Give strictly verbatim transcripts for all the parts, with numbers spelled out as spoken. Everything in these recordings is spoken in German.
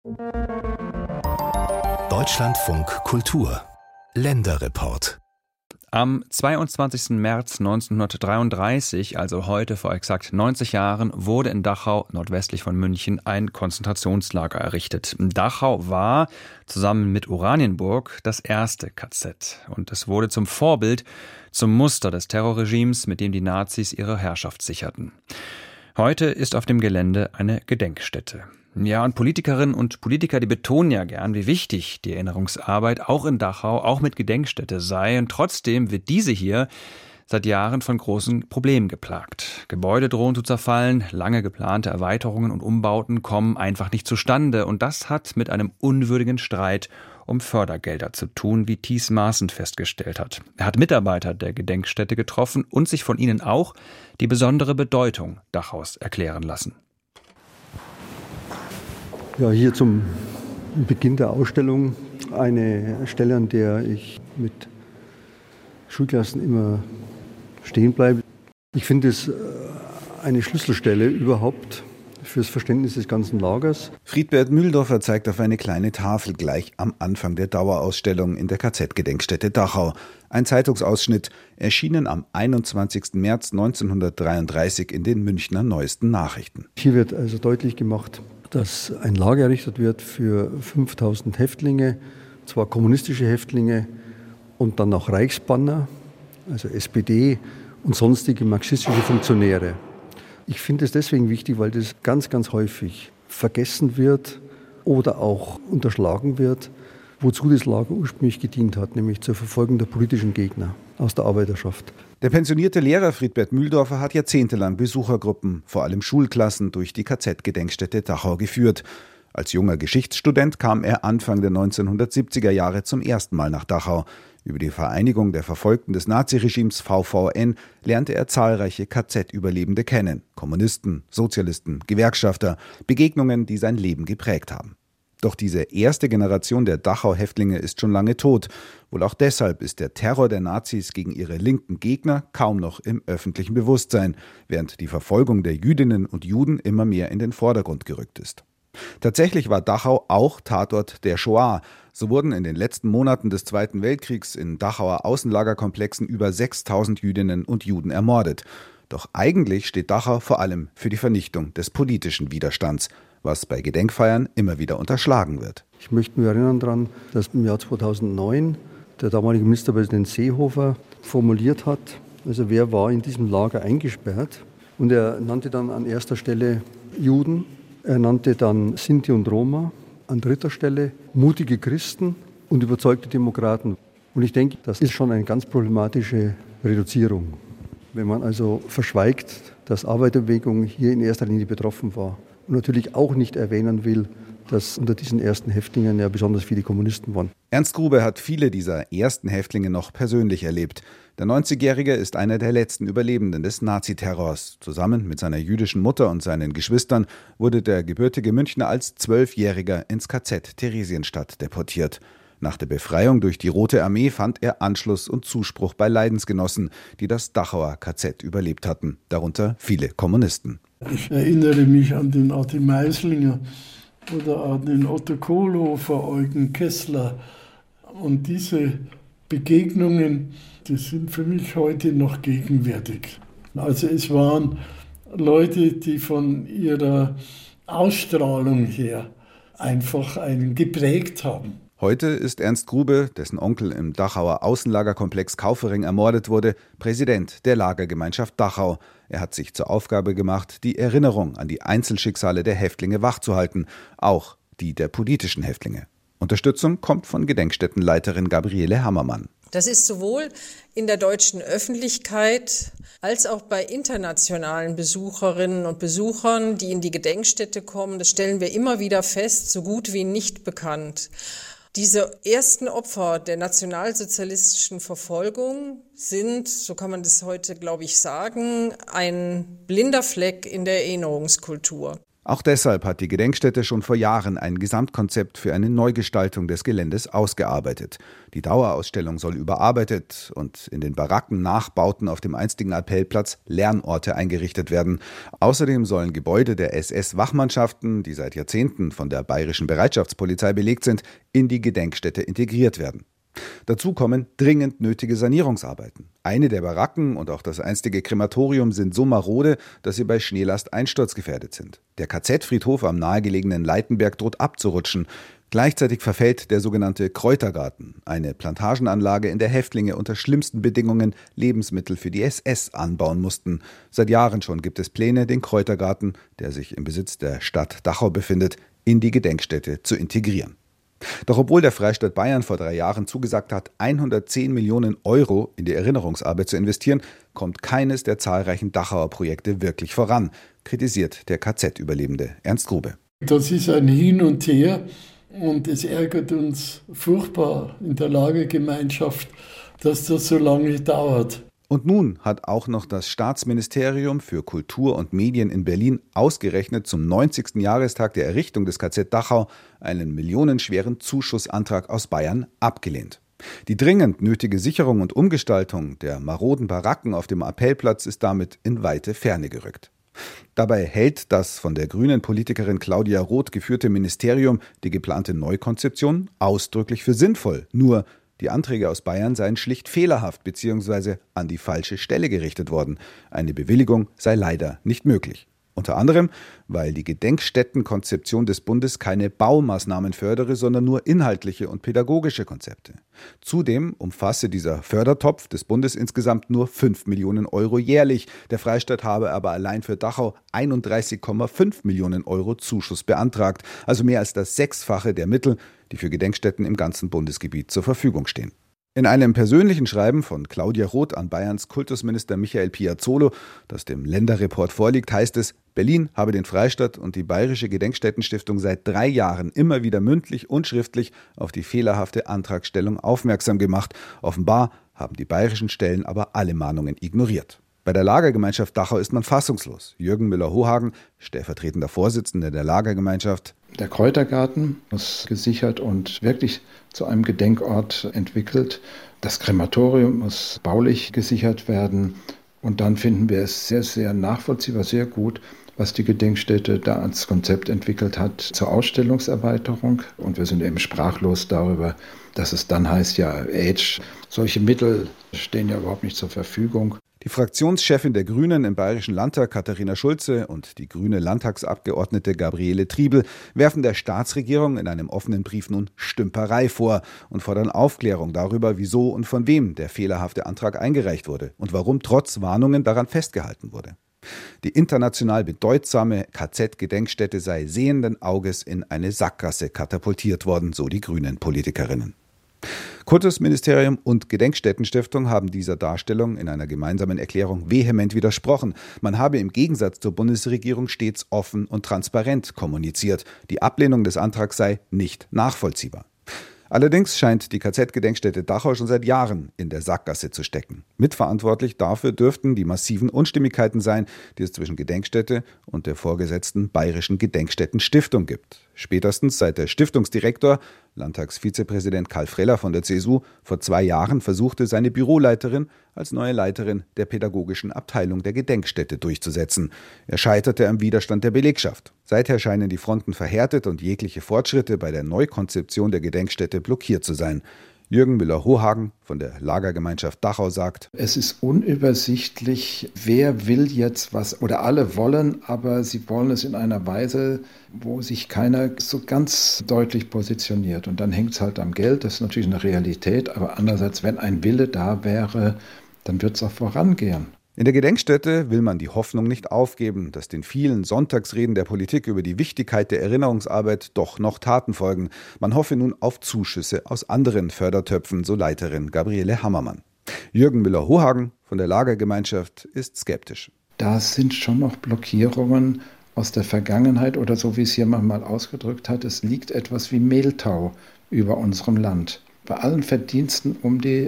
Deutschlandfunk Kultur Länderreport. Am zweiundzwanzigsten März neunzehnhundertdreiunddreißig, also heute vor exakt neunzig Jahren, wurde in Dachau, nordwestlich von München, ein Konzentrationslager errichtet. Dachau war, zusammen mit Oranienburg, das erste K Z. Und es wurde zum Vorbild, zum Muster des Terrorregimes, mit dem die Nazis ihre Herrschaft sicherten. Heute ist auf dem Gelände eine Gedenkstätte. Ja, und Politikerinnen und Politiker, die betonen ja gern, wie wichtig die Erinnerungsarbeit auch in Dachau, auch mit Gedenkstätte sei. Und trotzdem wird diese hier seit Jahren von großen Problemen geplagt. Gebäude drohen zu zerfallen, lange geplante Erweiterungen und Umbauten kommen einfach nicht zustande. Und das hat mit einem unwürdigen Streit um Fördergelder zu tun, wie Thies Maaßen festgestellt hat. Er hat Mitarbeiter der Gedenkstätte getroffen und sich von ihnen auch die besondere Bedeutung Dachaus erklären lassen. Ja, hier zum Beginn der Ausstellung eine Stelle, an der ich mit Schulklassen immer stehen bleibe. Ich finde es eine Schlüsselstelle überhaupt fürs Verständnis des ganzen Lagers. Friedbert Mühldorfer zeigt auf eine kleine Tafel gleich am Anfang der Dauerausstellung in der K Z-Gedenkstätte Dachau. Ein Zeitungsausschnitt, erschienen am einundzwanzigsten März neunzehnhundertdreiunddreißig in den Münchner Neuesten Nachrichten. Hier wird also deutlich gemacht, dass ein Lager errichtet wird für fünftausend Häftlinge, zwar kommunistische Häftlinge und dann auch Reichsbanner, also S P D und sonstige marxistische Funktionäre. Ich finde es deswegen wichtig, weil das ganz, ganz häufig vergessen wird oder auch unterschlagen wird, wozu das Lager ursprünglich gedient hat, nämlich zur Verfolgung der politischen Gegner aus der Arbeiterschaft. Der pensionierte Lehrer Friedbert Mühldorfer hat jahrzehntelang Besuchergruppen, vor allem Schulklassen, durch die K Z-Gedenkstätte Dachau geführt. Als junger Geschichtsstudent kam er Anfang der neunzehnhundertsiebziger Jahre zum ersten Mal nach Dachau. Über die Vereinigung der Verfolgten des Naziregimes V V N lernte er zahlreiche K Z-Überlebende kennen. Kommunisten, Sozialisten, Gewerkschafter, Begegnungen, die sein Leben geprägt haben. Doch diese erste Generation der Dachau-Häftlinge ist schon lange tot. Wohl auch deshalb ist der Terror der Nazis gegen ihre linken Gegner kaum noch im öffentlichen Bewusstsein, während die Verfolgung der Jüdinnen und Juden immer mehr in den Vordergrund gerückt ist. Tatsächlich war Dachau auch Tatort der Shoah. So wurden in den letzten Monaten des Zweiten Weltkriegs in Dachauer Außenlagerkomplexen über sechstausend Jüdinnen und Juden ermordet. Doch eigentlich steht Dachau vor allem für die Vernichtung des politischen Widerstands, was bei Gedenkfeiern immer wieder unterschlagen wird. Ich möchte mich erinnern daran, dass im Jahr zweitausendneun der damalige Ministerpräsident Seehofer formuliert hat, also wer war in diesem Lager eingesperrt. Und er nannte dann an erster Stelle Juden, er nannte dann Sinti und Roma, an dritter Stelle mutige Christen und überzeugte Demokraten. Und ich denke, das ist schon eine ganz problematische Reduzierung, wenn man also verschweigt, dass Arbeiterbewegung hier in erster Linie betroffen war. Und natürlich auch nicht erwähnen will, dass unter diesen ersten Häftlingen ja besonders viele Kommunisten waren. Ernst Grube hat viele dieser ersten Häftlinge noch persönlich erlebt. Der neunzigjährige ist einer der letzten Überlebenden des Naziterrors. Zusammen mit seiner jüdischen Mutter und seinen Geschwistern wurde der gebürtige Münchner als Zwölfjähriger ins K Z Theresienstadt deportiert. Nach der Befreiung durch die Rote Armee fand er Anschluss und Zuspruch bei Leidensgenossen, die das Dachauer K Z überlebt hatten, darunter viele Kommunisten. Ich erinnere mich an den Adi Meislinger oder an den Otto Kohlhofer, Eugen Kessler. Und diese Begegnungen, die sind für mich heute noch gegenwärtig. Also es waren Leute, die von ihrer Ausstrahlung her einfach einen geprägt haben. Heute ist Ernst Grube, dessen Onkel im Dachauer Außenlagerkomplex Kaufering ermordet wurde, Präsident der Lagergemeinschaft Dachau. Er hat sich zur Aufgabe gemacht, die Erinnerung an die Einzelschicksale der Häftlinge wachzuhalten, auch die der politischen Häftlinge. Unterstützung kommt von Gedenkstättenleiterin Gabriele Hammermann. Das ist sowohl in der deutschen Öffentlichkeit als auch bei internationalen Besucherinnen und Besuchern, die in die Gedenkstätte kommen, das stellen wir immer wieder fest, so gut wie nicht bekannt. Diese ersten Opfer der nationalsozialistischen Verfolgung sind, so kann man das heute, glaube ich, sagen, ein blinder Fleck in der Erinnerungskultur. Auch deshalb hat die Gedenkstätte schon vor Jahren ein Gesamtkonzept für eine Neugestaltung des Geländes ausgearbeitet. Die Dauerausstellung soll überarbeitet und in den Baracken Nachbauten auf dem einstigen Appellplatz Lernorte eingerichtet werden. Außerdem sollen Gebäude der S S-Wachmannschaften, die seit Jahrzehnten von der Bayerischen Bereitschaftspolizei belegt sind, in die Gedenkstätte integriert werden. Dazu kommen dringend nötige Sanierungsarbeiten. Eine der Baracken und auch das einstige Krematorium sind so marode, dass sie bei Schneelast einsturzgefährdet sind. Der K Z-Friedhof am nahegelegenen Leitenberg droht abzurutschen. Gleichzeitig verfällt der sogenannte Kräutergarten, eine Plantagenanlage, in der Häftlinge unter schlimmsten Bedingungen Lebensmittel für die S S anbauen mussten. Seit Jahren schon gibt es Pläne, den Kräutergarten, der sich im Besitz der Stadt Dachau befindet, in die Gedenkstätte zu integrieren. Doch obwohl der Freistaat Bayern vor drei Jahren zugesagt hat, hundertzehn Millionen Euro in die Erinnerungsarbeit zu investieren, kommt keines der zahlreichen Dachauer Projekte wirklich voran, kritisiert der K Z-Überlebende Ernst Grube. Das ist ein Hin und Her und es ärgert uns furchtbar in der Lagergemeinschaft, dass das so lange dauert. Und nun hat auch noch das Staatsministerium für Kultur und Medien in Berlin ausgerechnet zum neunzigsten Jahrestag der Errichtung des K Z Dachau einen millionenschweren Zuschussantrag aus Bayern abgelehnt. Die dringend nötige Sicherung und Umgestaltung der maroden Baracken auf dem Appellplatz ist damit in weite Ferne gerückt. Dabei hält das von der grünen Politikerin Claudia Roth geführte Ministerium die geplante Neukonzeption ausdrücklich für sinnvoll. Nur die Anträge aus Bayern seien schlicht fehlerhaft bzw. an die falsche Stelle gerichtet worden. Eine Bewilligung sei leider nicht möglich. Unter anderem, weil die Gedenkstättenkonzeption des Bundes keine Baumaßnahmen fördere, sondern nur inhaltliche und pädagogische Konzepte. Zudem umfasse dieser Fördertopf des Bundes insgesamt nur fünf Millionen Euro jährlich. Der Freistaat habe aber allein für Dachau einunddreißig Komma fünf Millionen Euro Zuschuss beantragt, also mehr als das Sechsfache der Mittel, die für Gedenkstätten im ganzen Bundesgebiet zur Verfügung stehen. In einem persönlichen Schreiben von Claudia Roth an Bayerns Kultusminister Michael Piazzolo, das dem Länderreport vorliegt, heißt es, Berlin habe den Freistaat und die Bayerische Gedenkstättenstiftung seit drei Jahren immer wieder mündlich und schriftlich auf die fehlerhafte Antragstellung aufmerksam gemacht. Offenbar haben die bayerischen Stellen aber alle Mahnungen ignoriert. Bei der Lagergemeinschaft Dachau ist man fassungslos. Jürgen Müller-Hohagen, stellvertretender Vorsitzender der Lagergemeinschaft. Der Kräutergarten muss gesichert und wirklich zu einem Gedenkort entwickelt. Das Krematorium muss baulich gesichert werden. Und dann finden wir es sehr, sehr nachvollziehbar, sehr gut, was die Gedenkstätte da als Konzept entwickelt hat zur Ausstellungserweiterung. Und wir sind eben sprachlos darüber, dass es dann heißt, ja, Age, solche Mittel stehen ja überhaupt nicht zur Verfügung. Die Fraktionschefin der Grünen im Bayerischen Landtag, Katharina Schulze, und die grüne Landtagsabgeordnete Gabriele Triebel werfen der Staatsregierung in einem offenen Brief nun Stümperei vor und fordern Aufklärung darüber, wieso und von wem der fehlerhafte Antrag eingereicht wurde und warum trotz Warnungen daran festgehalten wurde. Die international bedeutsame K Z-Gedenkstätte sei sehenden Auges in eine Sackgasse katapultiert worden, so die grünen Politikerinnen. Kultusministerium und Gedenkstättenstiftung haben dieser Darstellung in einer gemeinsamen Erklärung vehement widersprochen. Man habe im Gegensatz zur Bundesregierung stets offen und transparent kommuniziert. Die Ablehnung des Antrags sei nicht nachvollziehbar. Allerdings scheint die K Z-Gedenkstätte Dachau schon seit Jahren in der Sackgasse zu stecken. Mitverantwortlich dafür dürften die massiven Unstimmigkeiten sein, die es zwischen Gedenkstätte und der vorgesetzten Bayerischen Gedenkstättenstiftung gibt. Spätestens seit der Stiftungsdirektor, Landtagsvizepräsident Karl Freller von der C S U, vor zwei Jahren versuchte, seine Büroleiterin als neue Leiterin der pädagogischen Abteilung der Gedenkstätte durchzusetzen. Er scheiterte am Widerstand der Belegschaft. Seither scheinen die Fronten verhärtet und jegliche Fortschritte bei der Neukonzeption der Gedenkstätte blockiert zu sein. Jürgen Müller-Hohagen von der Lagergemeinschaft Dachau sagt: Es ist unübersichtlich, wer will jetzt was, oder alle wollen, aber sie wollen es in einer Weise, wo sich keiner so ganz deutlich positioniert. Und dann hängt es halt am Geld, das ist natürlich eine Realität, aber andererseits, wenn ein Wille da wäre, dann wird es auch vorangehen. In der Gedenkstätte will man die Hoffnung nicht aufgeben, dass den vielen Sonntagsreden der Politik über die Wichtigkeit der Erinnerungsarbeit doch noch Taten folgen. Man hoffe nun auf Zuschüsse aus anderen Fördertöpfen, so Leiterin Gabriele Hammermann. Jürgen Müller-Hohagen von der Lagergemeinschaft ist skeptisch. Da sind schon noch Blockierungen aus der Vergangenheit oder so, wie es hier mal ausgedrückt hat, es liegt etwas wie Mehltau über unserem Land. Bei allen Verdiensten um die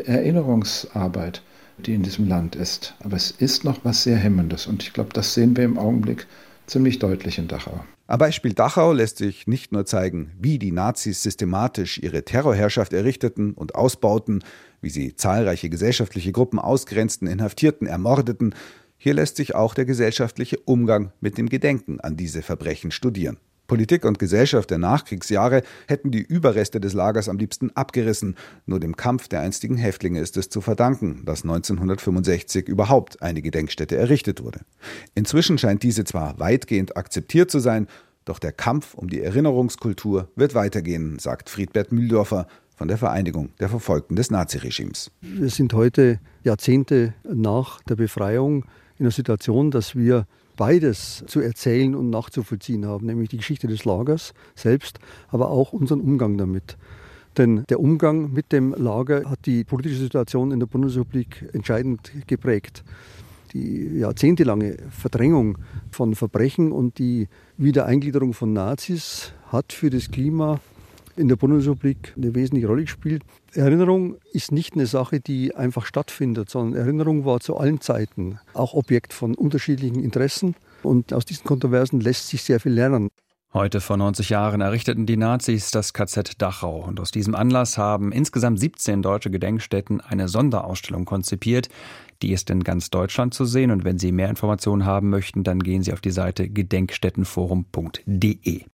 Erinnerungsarbeit, die in diesem Land ist. Aber es ist noch was sehr Hemmendes und ich glaube, das sehen wir im Augenblick ziemlich deutlich in Dachau. Am Beispiel Dachau lässt sich nicht nur zeigen, wie die Nazis systematisch ihre Terrorherrschaft errichteten und ausbauten, wie sie zahlreiche gesellschaftliche Gruppen ausgrenzten, inhaftierten, ermordeten. Hier lässt sich auch der gesellschaftliche Umgang mit dem Gedenken an diese Verbrechen studieren. Politik und Gesellschaft der Nachkriegsjahre hätten die Überreste des Lagers am liebsten abgerissen. Nur dem Kampf der einstigen Häftlinge ist es zu verdanken, dass neunzehnhundertfünfundsechzig überhaupt eine Gedenkstätte errichtet wurde. Inzwischen scheint diese zwar weitgehend akzeptiert zu sein, doch der Kampf um die Erinnerungskultur wird weitergehen, sagt Friedbert Mühldorfer von der Vereinigung der Verfolgten des Naziregimes. Wir sind heute Jahrzehnte nach der Befreiung in einer Situation, dass wir beides zu erzählen und nachzuvollziehen haben, nämlich die Geschichte des Lagers selbst, aber auch unseren Umgang damit. Denn der Umgang mit dem Lager hat die politische Situation in der Bundesrepublik entscheidend geprägt. Die jahrzehntelange Verdrängung von Verbrechen und die Wiedereingliederung von Nazis hat für das Klima in der Bundesrepublik eine wesentliche Rolle gespielt. Erinnerung ist nicht eine Sache, die einfach stattfindet, sondern Erinnerung war zu allen Zeiten auch Objekt von unterschiedlichen Interessen. Und aus diesen Kontroversen lässt sich sehr viel lernen. Heute vor neunzig Jahren errichteten die Nazis das K Z Dachau. Und aus diesem Anlass haben insgesamt siebzehn deutsche Gedenkstätten eine Sonderausstellung konzipiert. Die ist in ganz Deutschland zu sehen. Und wenn Sie mehr Informationen haben möchten, dann gehen Sie auf die Seite gedenkstättenforum punkt de.